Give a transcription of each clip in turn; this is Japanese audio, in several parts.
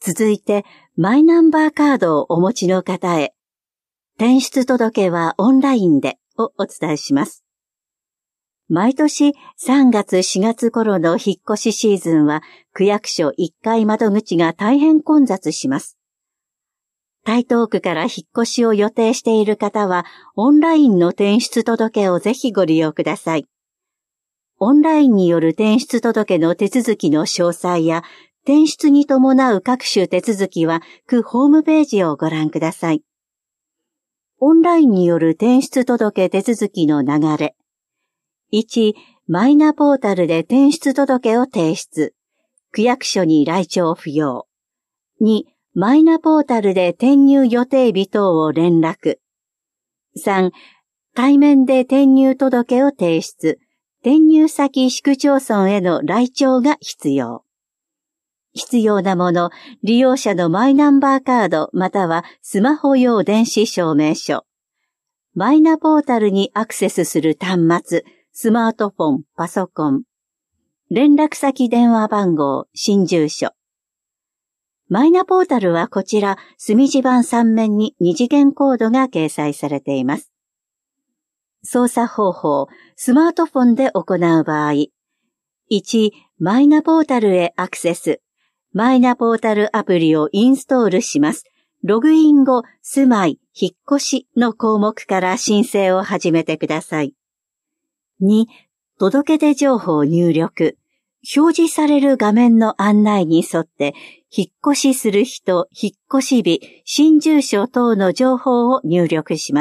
続いて、マイナンバーカードをお持ちの方へ、転出届はオンラインでをお伝えします。毎年3月4月頃の引っ越しシーズンは区役所1階窓口が大変混雑します。台東区から引っ越しを予定している方はオンラインの転出届をぜひご利用ください。オンラインによる転出届の手続きの詳細や転出に伴う各種手続きは区ホームページをご覧ください。オンラインによる転出届手続きの流れ。1、マイナポータルで転出届を提出。区役所に来庁不要。2、マイナポータルで転入予定日等を連絡。3、対面で転入届を提出。転入先市区町村への来庁が必要。必要なもの、利用者のマイナンバーカードまたはスマホ用電子証明書。マイナポータルにアクセスする端末、スマートフォン、パソコン。連絡先電話番号、新住所。マイナポータルはこちら、墨字盤3面に2次元コードが掲載されています。操作方法、スマートフォンで行う場合。1、マイナポータルへアクセス。マイナポータルアプリをインストールします。ログイン後、住まい、引っ越しの項目から申請を始めてください。2、届出情報入力。表示される画面の案内に沿って、引っ越しする人、引っ越し日、新住所等の情報を入力します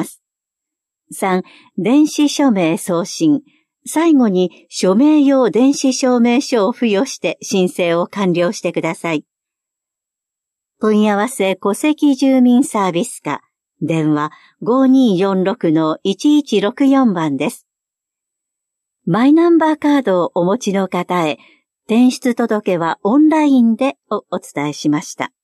。3、電子署名送信。最後に署名用電子証明書を付与して申請を完了してください。問い合わせ戸籍住民サービス課、電話 5246-1164 番です。マイナンバーカードをお持ちの方へ、転出届はオンラインでをお伝えしました。